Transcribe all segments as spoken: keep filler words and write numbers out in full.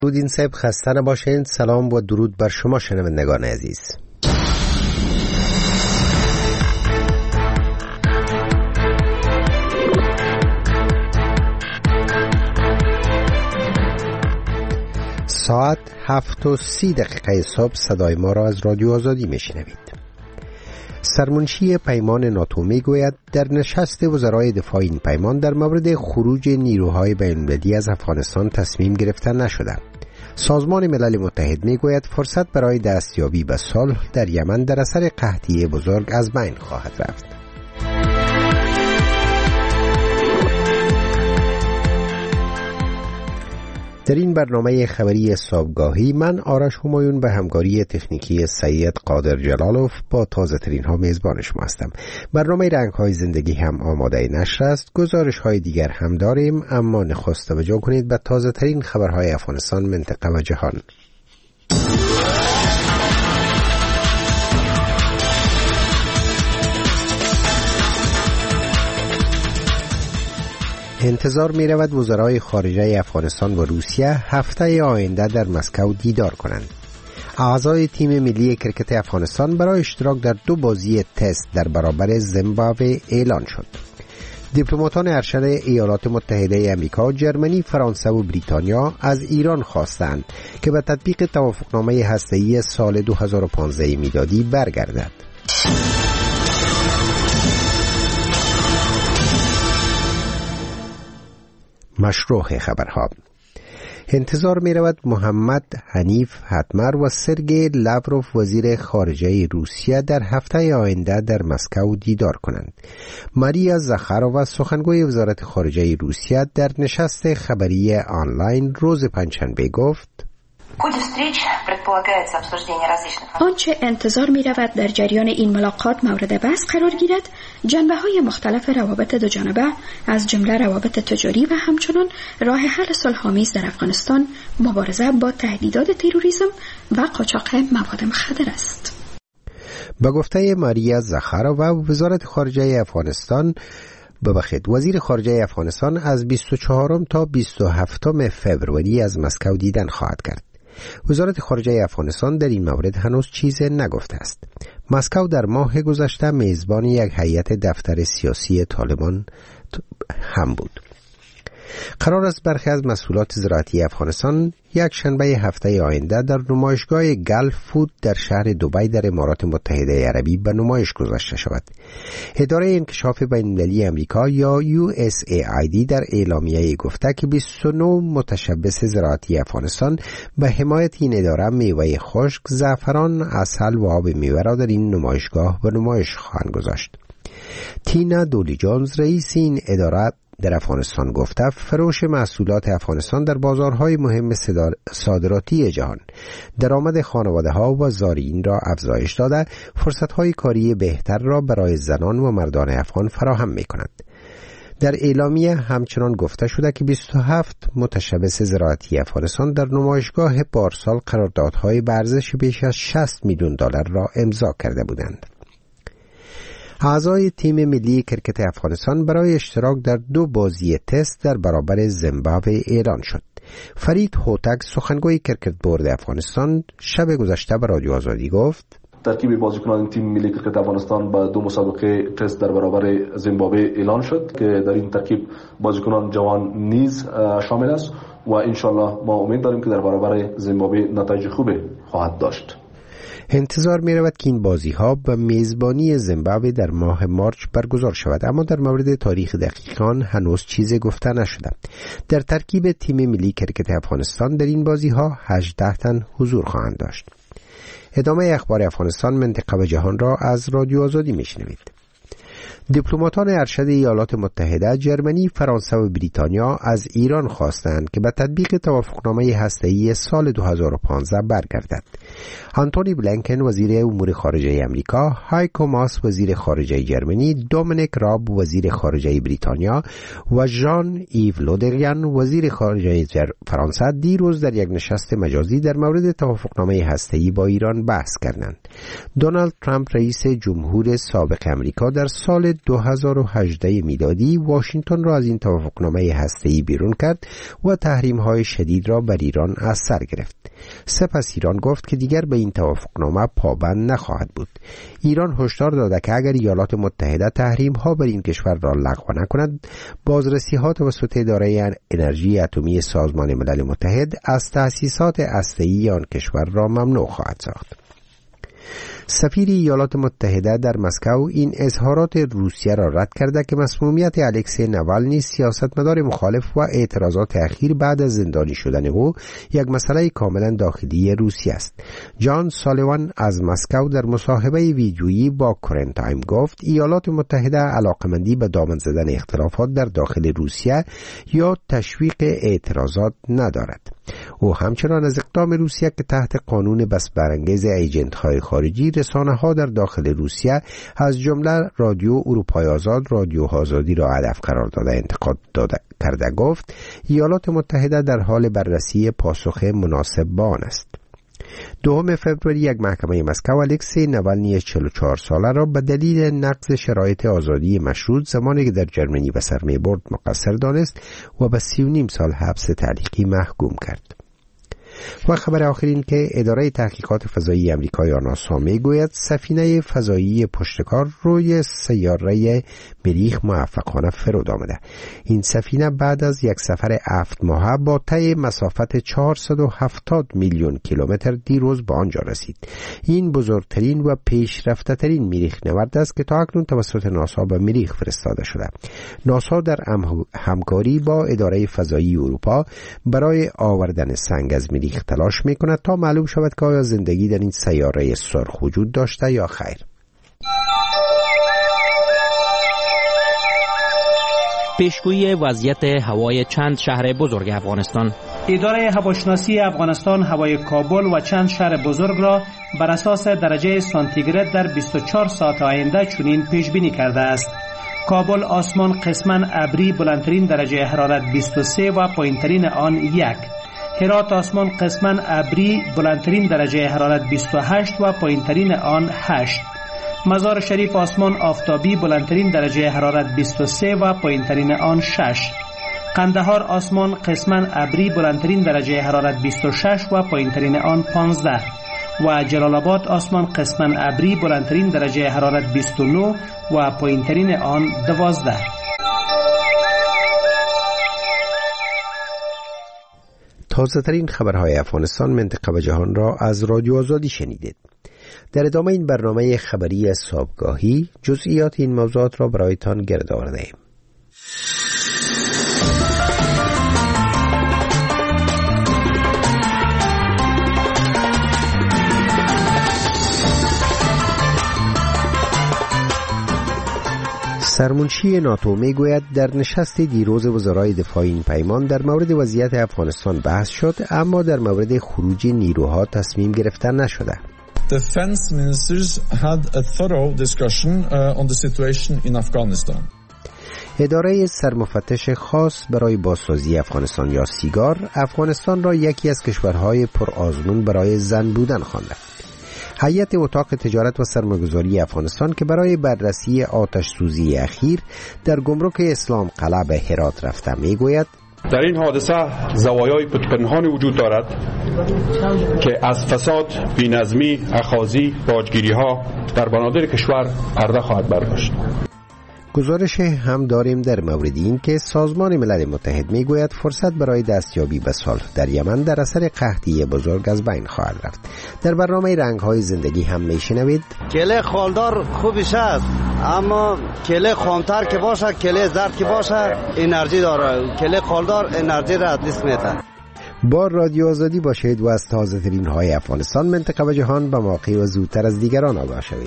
درود صاحب، خسته نباشید. سلام و درود بر شما شنوندگان عزیز. ساعت هفت و سی دقیقه صبح صدای ما را از رادیو آزادی میشنوید. سرمنشی پیمان ناتو میگوید در نشست وزرای دفاع این پیمان در مورد خروج نیروهای بین‌المللی از افغانستان تصمیم گرفته نشده. سازمان ملل متحد میگوید فرصت برای دستیابی به صلح در یمن در اثر قحطی بزرگ از بین خواهد رفت. در این برنامه خبری صبحگاهی من آرش همایون به همکاری تکنیکی سید قادر جلالوف با تازه ترین ها میزبان شما هستم. برنامه رنگ های زندگی هم آماده نشر است. گزارش های دیگر هم داریم، اما نخست توجه کنید به تازه ترین خبرهای افغانستان، منطقه و جهان. انتظار می رود وزرای خارجه افغانستان و روسیه هفته آینده در مسکو دیدار کنند. اعضای تیم ملی کرکت افغانستان برای اشتراک در دو بازی تست در برابر زیمبابوه اعلان شد. دیپلماتان ارشد ایالات متحده آمریکا، جرمنی، فرانسه و بریتانیا از ایران خواستند که به تطبیق توافقنامه هسته‌ای سال دو هزار و پانزده میلادی برگردد. مشروع خبرها. انتظار می رود محمد حنیف حتمر و سرگئی لاوروف وزیر خارجه روسیه در هفته آینده در مسکو دیدار کنند. ماریا زخارova سخنگوی وزارت خارجه روسیه در نشست خبری آنلاین روز پنجشنبه گفت: آنچه انتظار می رود در جریان این ملاقات مورد بحث قرار گیرد جنبه های مختلف روابط دو جانبه از جمله روابط تجاری و همچنان راه حل صلح‌آمیز در افغانستان، مبارزه با تهدیدات تروریسم و قاچاق مواد مخدر است. به گفته ماریا زخارova، وزارت خارجه افغانستان ببخشید وزیر خارجه افغانستان از بیست و چهارم تا بیست و هفتم فوریه از مسکو دیدن خواهد کرد. وزارت خارجه افغانستان در این مورد هنوز چیزی نگفته است. مسکو در ماه گذشته میزبان یک هیئت دفتر سیاسی طالبان هم بود. قرار است برخی از مسئولات زراعتی افغانستان یک شنبه هفته آینده در نمایشگاه گلف فود در شهر دبی در امارات متحده عربی به نمایش گذاشته شود. اداره انکشاف بین‌المللی آمریکا یا یو اس ای آی دی در اعلامیه گفته که بیست و نه متشبث زراعتی افغانستان به حمایت این اداره میوه خشک، زعفران، عسل و آب میوه را در این نمایشگاه به نمایش خواهند گذاشت. تینا دولی جونز رئیس این اداره در افغانستان گفته فروش محصولات افغانستان در بازارهای مهم صادراتی جهان درآمد خانواده‌ها و زائرین را افزایش داده، فرصت‌های کاری بهتر را برای زنان و مردان افغان فراهم می‌کند. در اعلامیه همچنان گفته شده که بیست و هفت متشبث زراعتی افغانستان در نمایشگاه پارسال قراردادهای به ارزش بیش از شصت میلیون دلار را امضا کرده بودند. اعضای تیم ملی کرکت افغانستان برای اشتراک در دو بازی تست در برابر زیمبابوه اعلان شد. فرید هوتک سخنگوی کرکت بورد افغانستان شب گذشته به رادیو آزادی گفت: ترکیب بازیکنان تیم ملی کرکت افغانستان با دو مسابقه تست در برابر زیمبابوه اعلان شد که در این ترکیب بازیکنان جوان نیز شامل است و انشالله ما امید داریم که در برابر زیمبابوه نتایج خوبی خواهد داشت. انتظار می رود که این بازی ها به میزبانی زیمبابوه در ماه مارچ برگزار شود، اما در مورد تاریخ دقیق آن هنوز چیزی گفته نشده. در ترکیب تیم ملی کرکت افغانستان در این بازی ها هجده تن حضور خواهند داشت. ادامه اخبار افغانستان، منطقه و جهان را از رادیو آزادی می شنوید. دیپلماتان ارشد ایالات متحده، جرمنی، فرانسه و بریتانیا از ایران خواستند که به تطبیق توافقنامه هسته‌ای سال دو هزار و پانزده برگردد. آنتونی بلینکن وزیر امور خارجه آمریکا، هایکو ماس وزیر خارجه جرمنی، دومینیک راب وزیر خارجه بریتانیا و ژان ایو لودریان وزیر خارجه فرانسه دیروز در یک نشست مجازی در مورد توافقنامه هسته‌ای با ایران بحث کردند. دونالد ترامپ رئیس جمهور سابق آمریکا در سال سال دو هزار و هجده میلادی واشنگتن را از این توافقنامه هسته‌ای بیرون کرد و تحریم‌های شدید را بر ایران از سر گرفت. سپس ایران گفت که دیگر به این توافقنامه پابند نخواهد بود. ایران هشدار داده که اگر ایالات متحده تحریم‌ها بر این کشور را لغو نکند، بازرسی‌ها توسط اداره انرژی اتمی سازمان ملل متحد از تأسیسات هسته‌ای آن کشور را ممنوع خواهد ساخت. سفیر ایالات متحده در مسکو این اظهارات روسیه را رد کرده که مسمومیت الکسی نوالنی سیاستمدار مخالف و اعتراضات اخیر بعد از زندانی شدن او یک مسئله کاملا داخلی روسیه است. جان سالیوان از مسکو در مصاحبه ویدیویی با کرنت تایم گفت ایالات متحده علاقمندی به دامن زدن اختلافات در داخل روسیه یا تشویق اعتراضات ندارد. او همچنان از اقدام روسیه که تحت قانون بس برانگیز ایجنت‌های خارجی رسانه‌ها در داخل روسیه از جمله رادیو اروپای آزاد رادیو آزادی را هدف قرار داده انتقاد داده کرده گفت ایالات متحده در حال بررسی پاسخ مناسب به آن است. دوم فوریه یک محکمه مسکو الکسی نوالنی چهل و چهار ساله را به دلیل نقض شرایط آزادی مشروط زمانی که در جرمنی به سر می برد مقصر دانست و به سی و نیم سال حبس تعلیقی محکوم کرد. و خبر آخر این که اداره تحقیقات فضایی امریکا یا ناسا میگوید سفینه فضایی پشتکار روی سیاره مریخ موفقانه فرود آمده. این سفینه بعد از یک سفر هفت ماهه با طی مسافت چهارصد و هفتاد میلیون کیلومتر دیروز به آنجا رسید. این بزرگترین و پیشرفته ترین مریخ نورد است که تا اکنون توسط ناسا به مریخ فرستاده شده. ناسا در همکاری با اداره فضایی اروپا برای آوردن سنگ از مریخ تلاش می کند تا معلوم شود که آیا زندگی در این سیاره سرخ وجود داشته یا خیر. پیشگویی وضعیت هوای چند شهر بزرگ افغانستان. اداره هواشناسی افغانستان هوای کابل و چند شهر بزرگ را بر اساس درجه سانتیگراد در بیست و چهار ساعت آینده چنین پیش بینی کرده است. کابل آسمان قسماً ابری بلندترین درجه حرارت بیست و سه و پایینترین آن یک. هرات آسمان قسماً ابری بلندترین درجه حرارت بیست و هشت و پایینترین آن هشت. مزار شریف آسمان آفتابی بلندترین درجه حرارت بیست و سه و پایینترین آن شش. قندهار آسمان قسماً ابری بلندترین درجه حرارت بیست و شش و پایینترین آن پانزده. و جلال آباد آسمان قسماً ابری بلندترین درجه حرارت بیست و نه و پایینترین آن دوازده. تازه ترین خبرهای افغانستان، منطقه و جهان را از رادیو آزادی شنیدید. در ادامه این برنامه خبری صبحگاهی جزئیات این موضوعات را برایتان گرد آورده‌ایم. سرمنشی ناتو میگوید در نشست دیروز وزرای دفاع این پیمان در مورد وضعیت افغانستان بحث شد، اما در مورد خروج نیروها تصمیم گرفته نشده. Defense ministers had a thorough discussion uh, on the situation in Afghanistan. اداره سرمفتش خاص برای بازسازی افغانستان یا سیگار افغانستان را یکی از کشورهای پرآزمون برای زن بودن خوانده. هیئت اتاق تجارت و سرمایه‌گذاری افغانستان که برای بررسی آتش سوزی اخیر در گمرک اسلام قلعه به هرات رفته میگوید در این حادثه زوایای پنهانی وجود دارد که از فساد، بی‌نظمی، اخاذی، باجگیری‌ها در بنادر کشور پرده خواهد برداشت. گزارش هم داریم در مورد این که سازمان ملل متحد میگوید فرصت برای دستیابی به صلح در یمن در اثر قحطی بزرگ از بین خواهد رفت. در برنامه رنگ‌های زندگی هم میشنوید کله خالدار خوبش است، اما کله خامتر که باشه، کله زرد که باشه انرژی داره. کله خالدار انرژی را ادلیس میده. با رادیو آزادی باشید و از تازه ترین های افغانستان، منطقه و جهان به موقع و زودتر از دیگران آگاه شوید.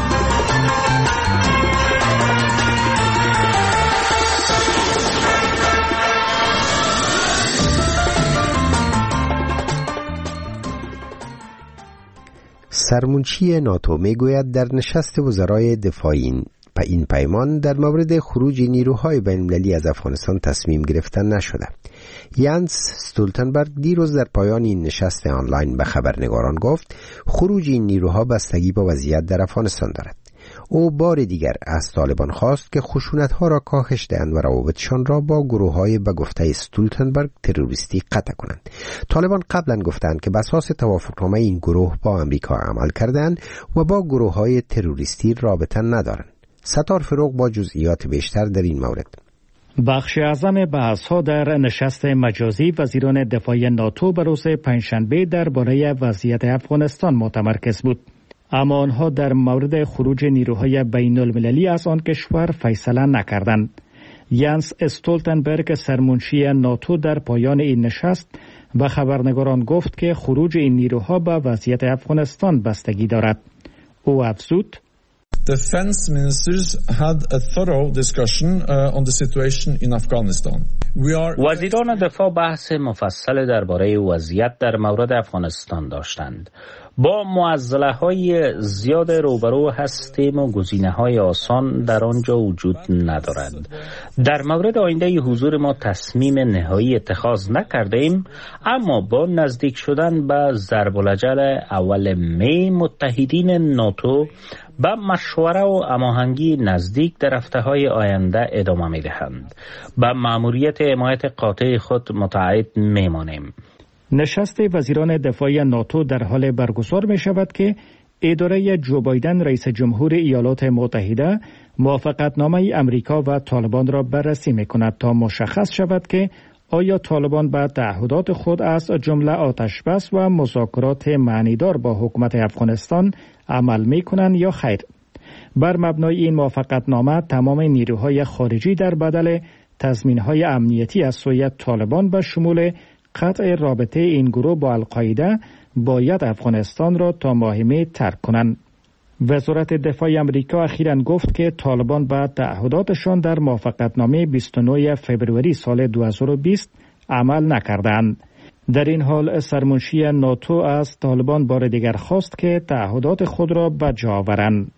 سرمنشی ناتو میگوید در نشست وزرای دفاع این پیمان در مورد خروج نیروهای بین‌المللی از افغانستان تصمیم گرفتن نشده. یانس استولتنبرگ دیروز در پایان این نشست آنلاین به خبرنگاران گفت خروج این نیروها بستگی به وضعیت در افغانستان دارد. او بار دیگر از طالبان خواست که خشونت‌ها را کاهش دهند و روابطشان را با گروه‌های به گفته استولتنبرگ تروریستی قطع کنند. طالبان قبلا گفتند که بر اساس توافقنامه این گروه با امریکا عمل کردند و با گروه‌های تروریستی رابطه ندارند. ستار فروغ با جزئیات بیشتر در این مورد. بخش اعظم بحث‌ها در نشست مجازی وزیران دفاع ناتو به روز پنجشنبه درباره وضعیت افغانستان متمرکز بود. اما آنها در مورد خروج نیروهای بین المللی از آن کشور فیصله نکردند. یانس استولتنبرگ سرمنشی ناتو در پایان این نشست به خبرنگاران گفت که خروج این نیروها به وضعیت افغانستان بستگی دارد. او افزود: Defense ministers had a thorough discussion uh, on the situation in Afghanistan. We are... وزیران دفاع بحث مفصل درباره وضعیت در مورد افغانستان داشتند. با معضله‌های زیاد روبرو هستیم و گزینه‌های آسان در آنجا وجود ندارند. در مورد آینده حضور ما تصمیم نهایی اتخاذ نکردیم، اما با نزدیک شدن به ضرب الاجل اول می متحدین ناتو با مشوره و هماهنگی نزدیک در هفته‌های آینده ادامه می‌دهند. با مأموریت حمایت قاطع خود متعهد می‌مانیم. نشست وزیران دفاع ناتو در حال برگزار می شود که اداره جو بایدن رئیس جمهور ایالات متحده موافقتنامه امریکا و طالبان را بررسی می کند تا مشخص شود که آیا طالبان به تعهدات خود از جمله آتش بس و مذاکرات معنیدار با حکومت افغانستان عمل می کنند یا خیر. بر مبنای این موافقتنامه تمام نیروهای خارجی در بدل تضمین‌های امنیتی از سوی طالبان به شمول قطع رابطه این گروه با القاعده باید افغانستان را تا ماه می ترک کنند. وزارت دفاع امریکا اخیراً گفت که طالبان به تعهداتشان در موافقتنامه بیست و نه فوریه سال دو هزار و بیست عمل نکردند. در این حال سرمنشی ناتو از طالبان بار دیگر خواست که تعهدات خود را به جا آورند.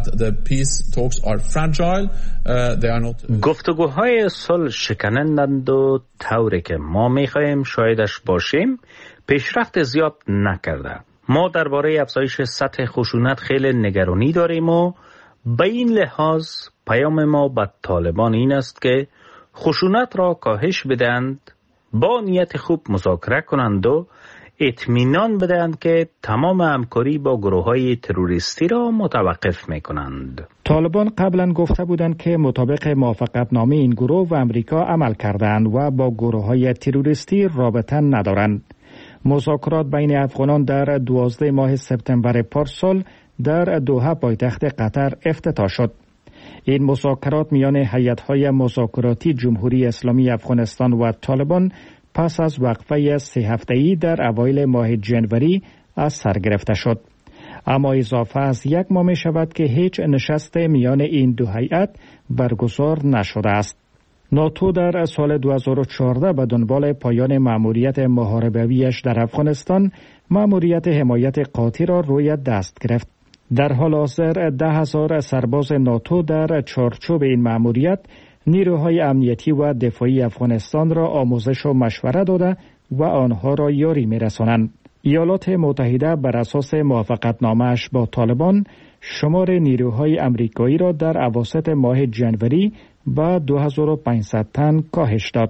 گفتگوهای صلح شکنندند و طوری که ما می‌خواهیم شاهدش باشیم پیشرفت زیاد نکرده. ما درباره افزایش سطح خشونت خیلی نگرانی داریم و به این لحاظ پیام ما به طالبان این است که خشونت را کاهش بدهند، با نیت خوب مذاکره کنند و اطمینان بدهند که تمام همکاری با گروه‌های تروریستی را متوقف می‌کنند. طالبان قبلا گفته بودند که مطابق موافقتنامه این گروه و امریکا عمل کردند و با گروه‌های تروریستی رابطه ندارند. مذاکرات بین افغانان در دوازده ماه سپتامبر پارسال در دوحه پایتخت قطر افتتاح شد. این مذاکرات میان هیئت‌های مذاکراتی جمهوری اسلامی افغانستان و طالبان پس از وقفه سه هفته‌ای در اوایل ماه جنوری از سر گرفته شد. اما اضافه از یک ماه می شود که هیچ نشست میان این دو هیئت برگزار نشده است. ناتو در سال دو هزار و چهارده به دنبال پایان مأموریت محاربه‌ایش در افغانستان مأموریت حمایت قاطع را روی دست گرفت. در حال حاضر ده هزار سرباز ناتو در چارچوب این مأموریت نیروهای امنیتی و دفاعی افغانستان را آموزش و مشوره داده و آنها را یاری می‌رسانند. ایالات متحده بر اساس موافقتنامه‌اش با طالبان شمار نیروهای امریکایی را در اواسط ماه جنوری با دو هزار و پانصد تن کاهش داد.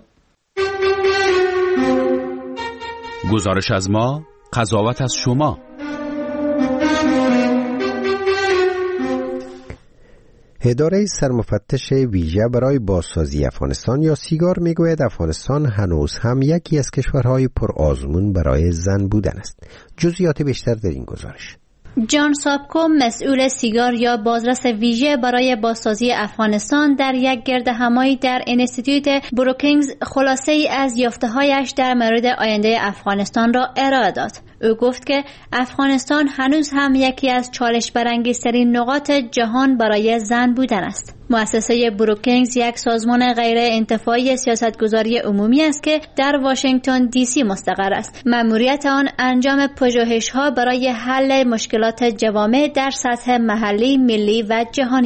گزارش از ما، قضاوت از شما. اداره سرمفتش ویژه برای بازسازی افغانستان یا سیگار میگوید افغانستان هنوز هم یکی از کشورهای پرآزمون برای زن بودن است. جزئیات بیشتر در این گزارش. جان سابکو مسئول سیگار یا بازرس ویژه برای بازسازی افغانستان در یک گردهمایی در انستیتوت بروکینگز خلاصه ای از یافته‌هایش در مورد آینده افغانستان را ارائه داد. او گفت که افغانستان هنوز هم یکی از چالش برانگیزترین نقاط جهان برای زن بودن است. مؤسسه بروکینگز یک سازمان غیر انتفاعی سیاستگذاری عمومی است که در واشنگتن دی سی مستقر است. مأموریت آن انجام پژوهش‌ها برای حل مشکلات جوامع در سطح محلی، ملی و جهانی است.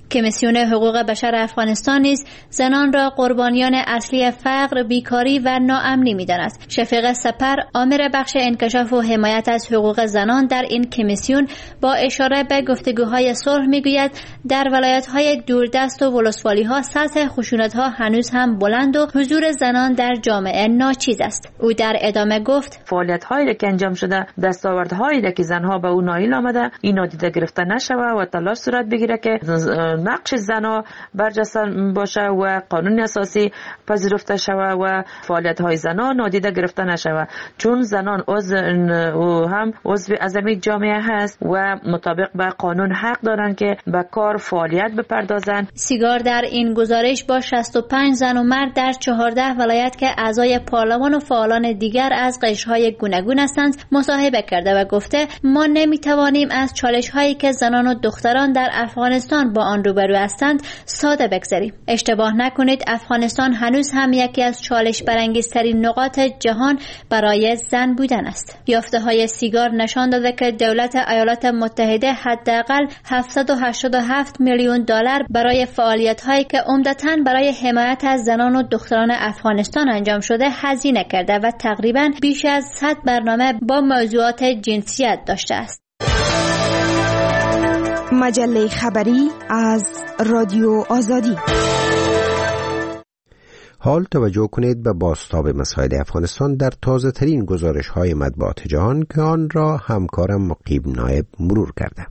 کمیسیون حقوق بشر افغانستان نیز زنان را قربانیان اصلی فقر، بیکاری و ناامنی می‌داند. شفیق سپر، آمر بخش انکشاف و حمایت از حقوق زنان در این کمیسیون، با اشاره به گفتگوهای صلح میگوید در ولایت‌های دوردست و ولسوالی‌ها سطح خشونت‌ها هنوز هم بلند و حضور زنان در جامعه ناچیز است. او در ادامه گفت: فعالیت‌هایی که انجام شده، دستاوردهایی که زنها به اون نائل آمده، این نادیده گرفته نشود و تلاش صورت بگیره که نقش زنها برجسته باشه و قانون اساسی پذیرفته شود و فعالیت‌های زنان نادیده گرفته نشود، چون زنان عضو و هم عضو اعضای جامعه هست و مطابق به قانون حق دارند که به کار فعالیت بپردازند. سیگار در این گزارش با شصت و پنج زن و مرد در چهارده ولایت که اعضای پارلمان و فعالان دیگر از قشرهای گوناگون هستند مصاحبه کرده و گفته ما نمیتوانیم از چالش‌هایی که زنان و دختران در افغانستان با آن روبرو هستند ساده بگذریم. اشتباه نکنید، افغانستان هنوز هم یکی از چالش برانگیزترین نقاط جهان برای زن بودن است. یافته‌های سیگار نشان داده که دولت ایالات متحده حداقل هفتصد و هشتاد و هفت میلیون دلار برای فعالیت‌هایی که عمدتاً برای حمایت از زنان و دختران افغانستان انجام شده هزینه کرده و تقریباً بیش از صد برنامه با موضوعات جنسیت داشته است. مجله خبری از رادیو آزادی. حال توجه کنید به بازتاب مسائل افغانستان در تازه ترین گزارش های مطبوعات جهان که آن را همکارم مقیب نایب مرور کرده.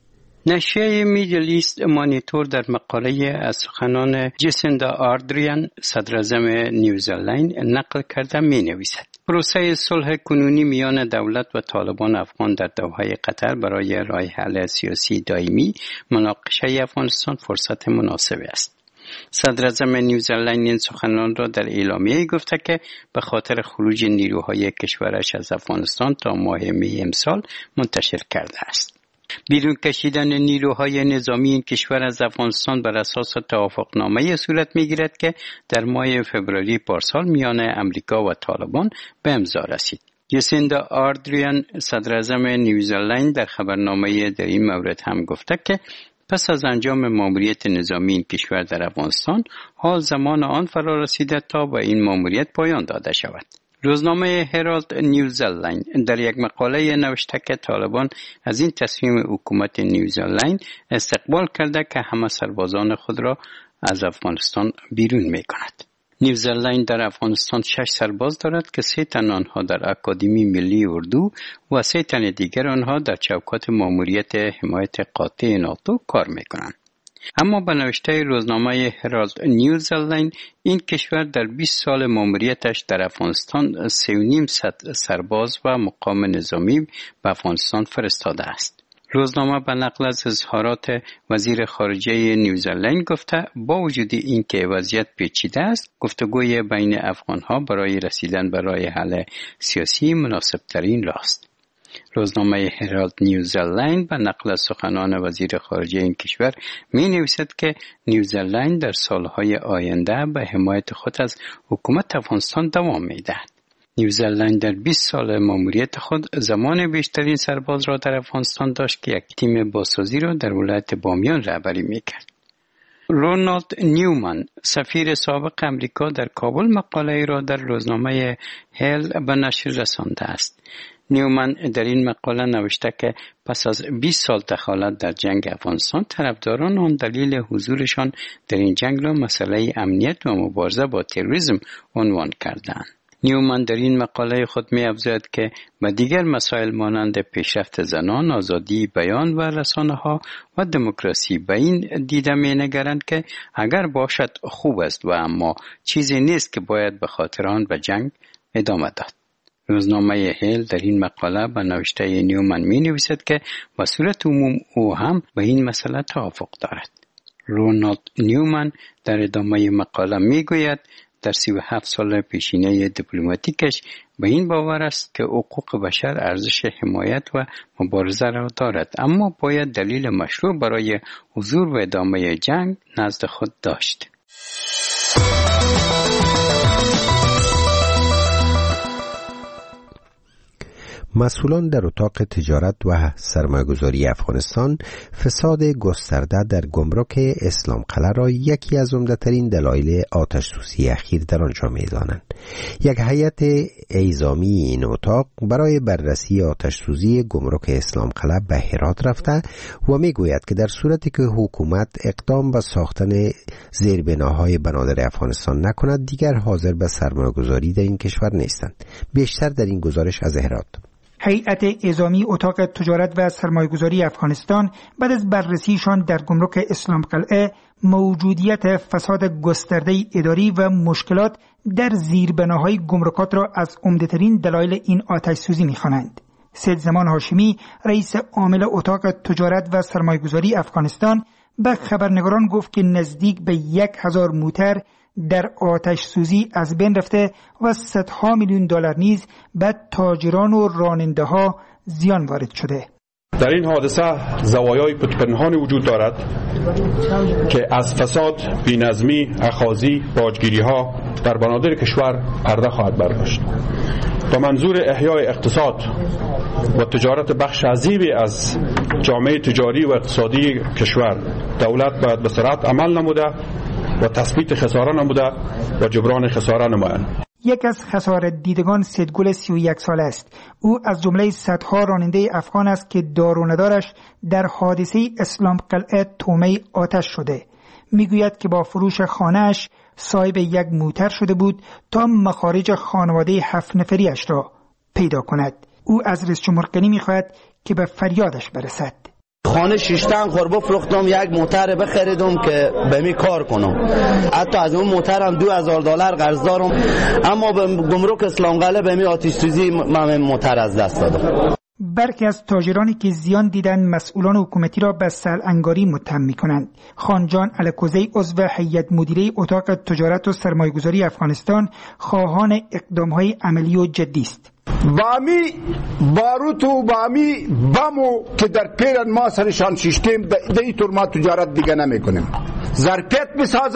نشریه میدل ایست مانیتور در مقاله از سخنان جسیندا آردریان صدراعظم نیوزلند نقل کرده می نویسد: پروسه صلح کنونی میان دولت و طالبان افغان در دوحه قطر برای راه حل سیاسی دائمی مناقشه افغانستان فرصت مناسبی است. صدراعظم نیوزلند این سخنان را در اعلامیه گفته که به خاطر خروج نیروهای کشورش از افغانستان تا ماه می امسال منتشر کرده است. بیرون کشیدن نیروهای نظامی این کشور از افغانستان بر اساس توافقنامه صورت می‌گیرد که در ماه فوریه پارسال میان امریکا و طالبان به امضا رسید. جسیندا آردریان صدراعظم نیوزلند در خبرنامه در این مورد هم گفته که پس از انجام ماموریت نظامی این کشور در افغانستان حال زمان آن فرا رسیده تا به این ماموریت پایان داده شود. روزنامه هرالد نیوزلند در یک مقاله نوشته که طالبان از این تصمیم حکومت نیوزلند استقبال کرده که همه سربازان خود را از افغانستان بیرون می کند. نیوزلند در افغانستان شش سرباز دارد که سه تن آنها در اکادمی ملی اردو و سه تن دیگر آنها در چوکات ماموریت حمایت قاطع ناتو کار می کنند. اما به نوشته روزنامه هرالد نیوزلند این کشور در بیست سال ماموریتش در افغانستان سه و نیم صد سرباز و مقام نظامی به افغانستان فرستاده است. روزنامه به نقل از اظهارات وزیر خارجه نیوزلند گفته با وجود اینکه وضعیت پیچیده است، گفتگوی بین افغانها برای رسیدن به راه حل سیاسی مناسب ترین راست. روزنامه هرالد نیوزلند به نقل از سخنان وزیر خارجه این کشور می نویسد که نیوزلند در سالهای آینده به حمایت خود از حکومت افغانستان دوام می دهد. نیوزلند در بیست سال ماموریت خود زمان بیشترین سرباز را در افغانستان داشت که یک تیم بازسازی را در ولایت بامیان رهبری می کرد. رونالد نیومن سفیر سابق امریکا در کابل مقاله را در روزنامه هل به نشر رسانده است. نیومن در این مقاله نوشته که پس از بیست سال دخالت در جنگ افغانستان، طرفداران آن دلیل حضورشان در این جنگ را مسئله امنیت و مبارزه با تروریسم عنوان کردند. نیومن در این مقاله خود می افزاید که به دیگر مسائل مانند پیشرفت زنان، آزادی بیان و رسانه ها و دموکراسی به این دیده می نگرند که اگر باشد خوب است و اما چیزی نیست که باید به خاطر آن به جنگ ادامه داد. روزنامه هل در این مقاله به نوشته نیومن می نویسد که به صورت عموم او هم به این مسئله توافق دارد. رونالد نیومن در ادامه مقاله می گوید در سی و هفت سال پیشینه دیپلماتیکش به این باور است که حقوق بشر ارزش حمایت و مبارزه را دارد، اما باید دلیل مشروع برای حضور و ادامه جنگ نزد خود داشت. مسئولان در اتاق تجارت و سرمایه‌گذاری افغانستان فساد گسترده در گمرک اسلام قلعه را یکی از عمده‌ترین دلایل آتش‌سوزی اخیر در آنجا می‌دانند. یک هیئت اعزامی این اتاق برای بررسی آتش‌سوزی گمرک اسلام قلعه به هرات رفته و می‌گوید که در صورتی که حکومت اقدام به ساختن زیربناهای بنادر افغانستان نکند، دیگر حاضر به سرمایه‌گذاری در این کشور نیستند. بیشتر در این گزارش از هرات. هیئت اعزامی اتاق تجارت و سرمایه‌گذاری افغانستان بعد از بررسیشان در گمرک اسلام قلعه موجودیت فساد گسترده اداری و مشکلات در زیربناهای گمرکات را از عمده‌ترین دلایل این آتش‌سوزی می‌خوانند. سید زمان هاشمی، رئیس عامل اتاق تجارت و سرمایه‌گذاری افغانستان، به خبرنگاران گفت که نزدیک به یک هزار موتر در آتش سوزی از بین رفته و صدها میلیون دلار نیز به تاجران و راننده ها زیان وارد شده. در این حادثه زوایای پنهانی وجود دارد که از فساد، بی‌نظمی، اخاذی، باجگیری ها در بنادر کشور عرضه خواهد برداشت. با منظور احیای اقتصاد و تجارت بخش عظیمی از جامعه تجاری و اقتصادی کشور، دولت باید به سرعت عمل نموده و تثبیت خساره نموده و جبران خساره نمایند. یک از خسارت دیدگان سیدگل سی و یک ساله است. او از جمله صدها راننده افغان است که دار و ندارش در حادثه اسلام قلعه تومه آتش شده. میگوید که با فروش خانه‌اش صاحب یک موتر شده بود تا مخارج خانواده هفت نفریش را پیدا کند. او از رئیس جمهور غنی میخواهد که به فریادش برسد. خانه شیشتن خوربه فروختم، یک موتر بخریدم که به می کار کنم. حتی از اون موترم دو هزار دلار قرض دارم، اما به گمرک اسلام قلعه به می آتش سوزی من موتر از دست دادم. برخی از تاجرانی که زیان دیدن مسئولان حکومتی را به سلنگاری متهم می‌کنند. خانجان الکوزی، عضو هیئت مدیره اتاق تجارت و سرمایه‌گذاری افغانستان، خواهان اقدام‌های عملی و جدی است. بامی باروت و بامی بمو که در پیرن ما سرشان شیشتیم در این طور ما تجارت دیگه نمی کنیم. ظرفیت بسازه،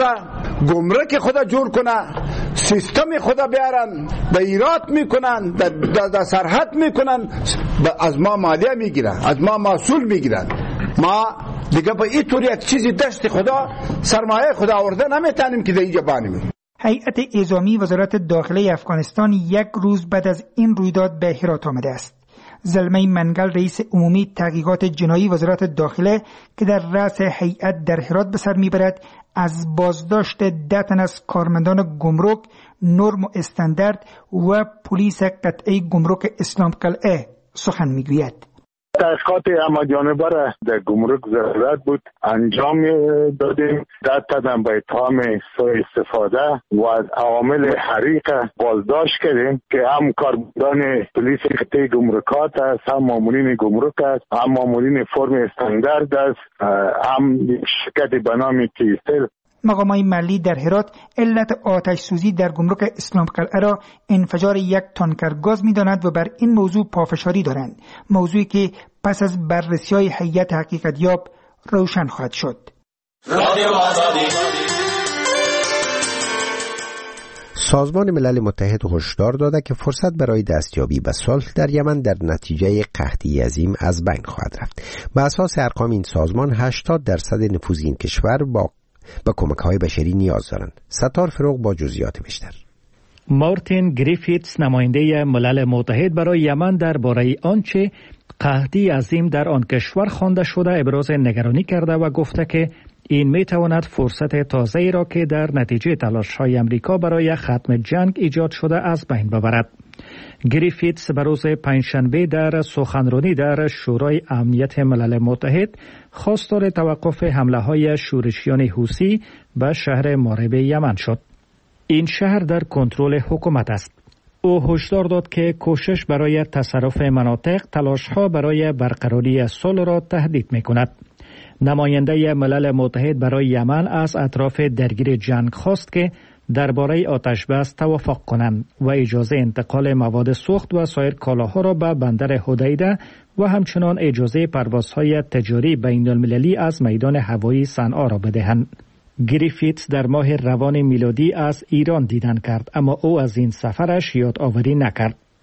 گمرک خدا جور کنه، سیستم خدا بیارن، به ایراد میکنن، در سرحد میکنن، از ما مالیه میگیرن، از ما محصول میگیرن. ما دیگه به این طور یک چیزی دست خدا، سرمایه خدا آورده نمیتونیم که در اینجا بانیم. هیئت اعزامی وزارت داخله افغانستان یک روز بعد از این رویداد به هرات آمده است. زلمه منگل، رئیس عمومی تحقیقات جنایی وزارت داخله که در رأس هیئت در هرات به سر میبرد، از بازداشت ده تن از کارمندان گمرک، نرم و استاندارد و پلیس قطعه گمرک اسلام قلعه سخن میگوید. تحقیقات اما جانبه را در گمرک ضرورت بود انجام دادیم. ده تن به اتهام سوء استفاده و عوامل حریق بازداشت کردیم که هم کارمندان پلیس قطعه گمرکات است، هم مامورین گمرک است، هم مامورین فرم استاندارد است، هم شرکت به نام تیستل. مقامات محلی در هرات علت آتش سوزی در گمرک اسلام قلعه را انفجار یک تانکر گاز می‌دانند و بر این موضوع پافشاری دارند، موضوعی که پس از بررسی‌های هیئت حقیقت یاب روشن خواهد شد. سازمان ملل متحد هشدار داده که فرصت برای دستیابی به صلح در یمن در نتیجه قحطی عظیم از بین خواهد رفت. به اساس ارقام این سازمان هشتاد درصد نفوذ این کشور با با کمک‌های بشری نیاز دارند. ستار فروغ با جزئیات بیشتر. مارتین گریفیتس، نماینده ملل متحد برای یمن، درباره آنچه قحطی عظیم در آن کشور خوانده شده ابراز نگرانی کرده و گفته که این میتواند فرصت تازه‌ای را که در نتیجه تلاش‌های آمریکا برای ختم جنگ ایجاد شده از بین ببرد. گریفیتس به روز پنجشنبه در سخنرانی در شورای امنیت ملل متحد خواستار توقف حمله‌های شورشیان حوثی به شهر مارب یمن شد. این شهر در کنترل حکومت است. او هشدار داد که کوشش برای تصرف مناطق تلاش‌ها برای برقراری صلح را تهدید می‌کند. نماینده ملل متحد برای یمن از اطراف درگیر جنگ خواست که درباره آتش بس توافق کنند و اجازه انتقال مواد سوخت و سایر کالاها را به بندر حدیده و همچنان اجازه پروازهای تجاری بین المللی از میدان هوایی صنعا را بدهند. گریفیتس در ماه روان میلادی از ایران دیدن کرد، اما او از این سفرش یادآوری نکرد.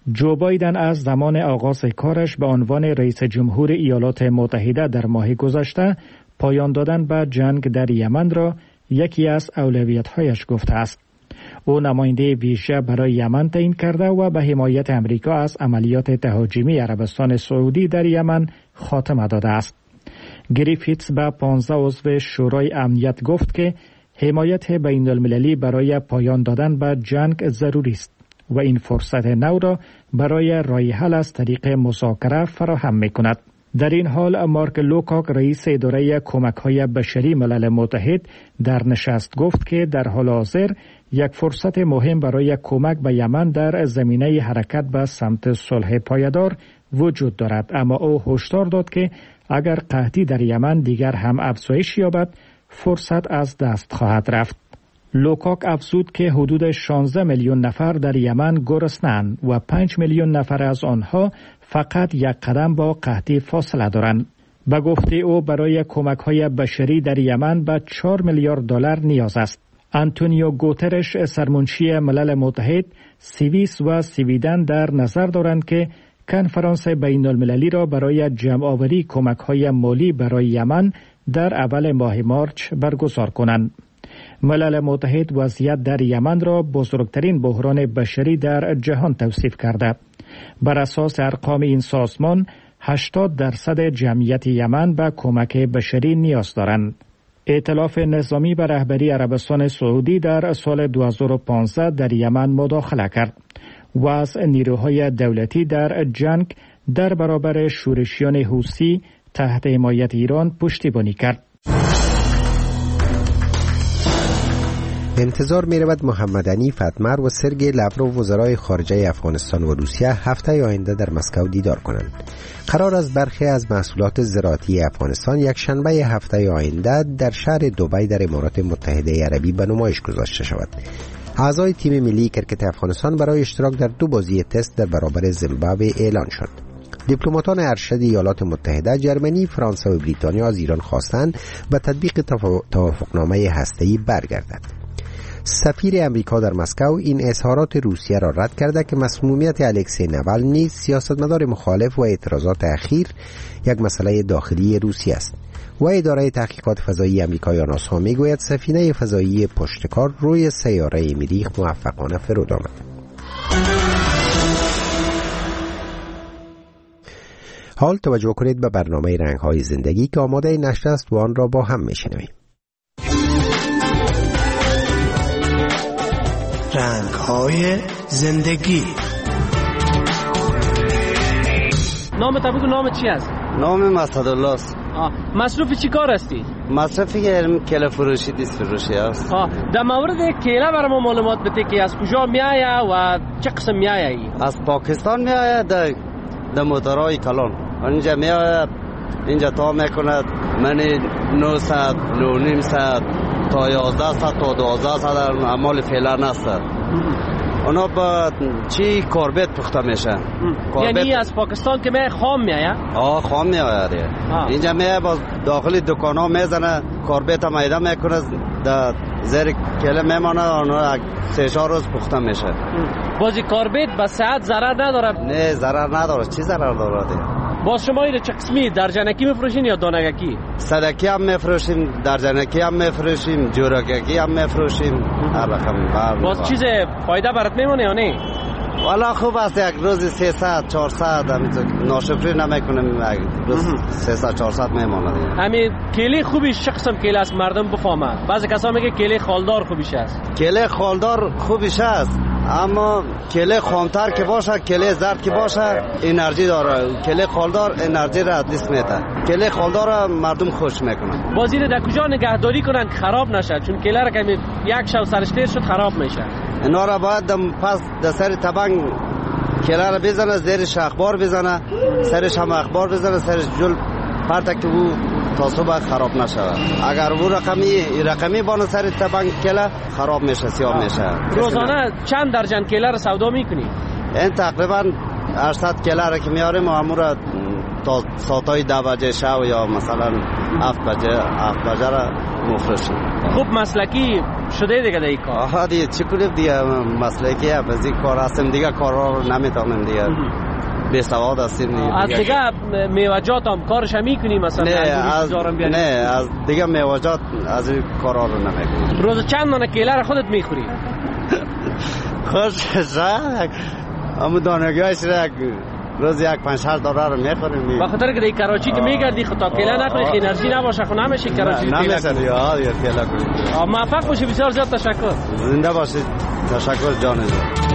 جو بایدن از زمان آغاز کارش به عنوان رئیس جمهور ایالات متحده در ماه گذشته پایان دادن به جنگ در یمن را یکی از اولویت‌هایش گفته است. او نماینده ویژه برای یمن تعیین کرده و به حمایت امریکا از عملیات تهاجمی عربستان سعودی در یمن خاتمه داده است. گریفیتس به پانزده عضو شورای امنیت گفت که حمایت بین المللی برای پایان دادن به جنگ ضروری است و این فرصت نو را برای راه حل از طریق مذاکره فراهم می‌کند. در این حال مارک لوکاک رئیس اداره کمک‌های بشری ملل متحد در نشست گفت که در حال حاضر یک فرصت مهم برای کمک به یمن در زمینه حرکت به سمت صلح پایدار وجود دارد، اما او هشدار داد که اگر قحطی در یمن دیگر هم افزایش یابد فرصت از دست خواهد رفت. لوکاک افزود که حدود شانزده میلیون نفر در یمن گرسنه‌اند و پنج میلیون نفر از آنها فقط یک قدم با قحطی فاصله دارند. به گفته او برای کمک‌های بشری در یمن به چهار میلیارد دلار نیاز است. آنتونیو گوترش سرمنشی ملل متحد سوئیس و سویدن در نظر دارند که کنفرانس بین المللی را برای جمع‌آوری کمک‌های مالی برای یمن در اول ماه مارچ برگزار کنند. ملل متحد وضعیت در یمن را بزرگترین بحران بشری در جهان توصیف کرده. بر اساس ارقام این سازمان هشتاد درصد جمعیت یمن به کمک بشری نیاز دارند. ائتلاف نظامی به رهبری عربستان سعودی در سال دو هزار و پانزده در یمن مداخله کرد و از نیروهای دولتی در جنگ در برابر شورشیان حوثی تحت حمایت ایران پشتیبانی کرد. انتظار می رود محمد عنیف اتمر و سرگئی لاوروف وزرای خارجه افغانستان و روسیه هفته آینده در مسکو دیدار کنند. قرار است برخی از محصولات زراعتی افغانستان یک شنبه هفته آینده در شهر دبی در امارات متحده عربی به نمایش گذاشته شود. اعضای تیم ملی کرکت افغانستان برای اشتراک در دو بازی تست در برابر زیمبابوه اعلان شد. دیپلماتان ارشد ایالات متحده، جرمنی، فرانسه و بریتانیا از ایران خواستند به تطبیق توافقنامه هسته‌ای برگردد. سفیر امریکا در مسکو این اظهارات روسیه را رد کرده که مسمومیت الکسی نوالنی، سیاستمدار مخالف و اعتراضات اخیر، یک مسئله داخلی روسیه است. و اداره تحقیقات فضایی امریکا یا ناسا میگوید سفینه فضایی پشتکار روی سیاره مریخ موفقانه فرود آمد. حال توجه کنید به برنامه رنگ‌های زندگی که آماده نشر است و آن را با هم میشنویم. رنگ‌های زندگی. نام تو بگو، نام چی است؟ نام اسدالله است. مصروف چی کار هستی؟ مصرفی کله فروشی دیست فروشی است. در مورد کله برای ما معلومات بده که از کجا می آید و چه قسم می آید؟ از پاکستان می آید، در در موترهای کلان اینجا می آید، اینجا تا میکند من نهصد نهصد تا یازده صد تا دوازده صد در اعمال فعلا است. اونا با چی کاربت پخته میشه؟ یعنی از پاکستان که می خام می آید؟ آه خام می آید. اینجا می باز داخل دکان ها میزنه، کاربت هم میده میکنه، در زیر کله میمانه، اونا سه چهار روز پخته میشه. بازی کاربت به صحت ضرر نداره؟ نه ضرر نداره. چی ضرر داره؟ باز شما اینو چه قسمی درجنکی میفروشین یا دانگکی؟ صدکی هم میفروشیم، درجنکی هم میفروشیم، جورگکی هم میفروشیم، هر رقم. باز چیز فایده برات میمونه یا نه؟ والا خوب است، یک روز سیصد چهارصد همینطور ناشفری نمیکنیم، روز سیصد چهارصد میمونه. همین کیله خوبیش چه قسم کیله است مردم بفهمن؟ بعضی کسا میگه کیله خالدار خوبیش است. کیله خالدار خوبیش است، اما کله خامتر که باشه، کله زرد که باشه انرژی داره. کله خالدار انرژی را از دست میده. کله خالدار مردم خوش میکنن. بازی رو در کجا نگهداری کنن خراب نشه؟ چون کله را که یک شب سرش تیر شد خراب میشه. اینا را باید پس در سر تبنگ کله را بزنه، زیرش اخبار بزنه، سرش هم اخبار بزنه، سرش جل پرتک که او تا صبح خراب نشه. اگر او رقمی رقمی بانه سر تبنگ کله خراب میشه، سیاه میشه. روزانه چند درجن کله را سودا میکنی؟ این تقریبا هشتصد کله را که میاریم و همون را تا ساعتای ده بجه شب یا مثلا هفت بجه هفت بجه را مفرش. خوب مسلکی شده دیگه در این کار؟ آها دیگه چی کنیم دیگه مسلکی از این کار هستیم دیگه کارا رو نمیتونیم دیگه بی سواد هستیم دیگه. از دیگه میوجات هم کارش هم میکنی مثلا؟ نه از نه از دیگه میوجات از این کارا رو نمیکنیم. روز چند دانه کیله را خودت میخوری؟ خوش شد اما دانگیهش را روز یک پنج شش دلار رو میخوریم. به خاطر که در کراچی که میگردی خطا کیله نخوری که انرژی نباشه خو نمیشه کراچی نمیشه دیگه ها دیگه کیله کنیم. موفق باشی. بسیار زیاد تشکر. زنده باشید. تشکر جان.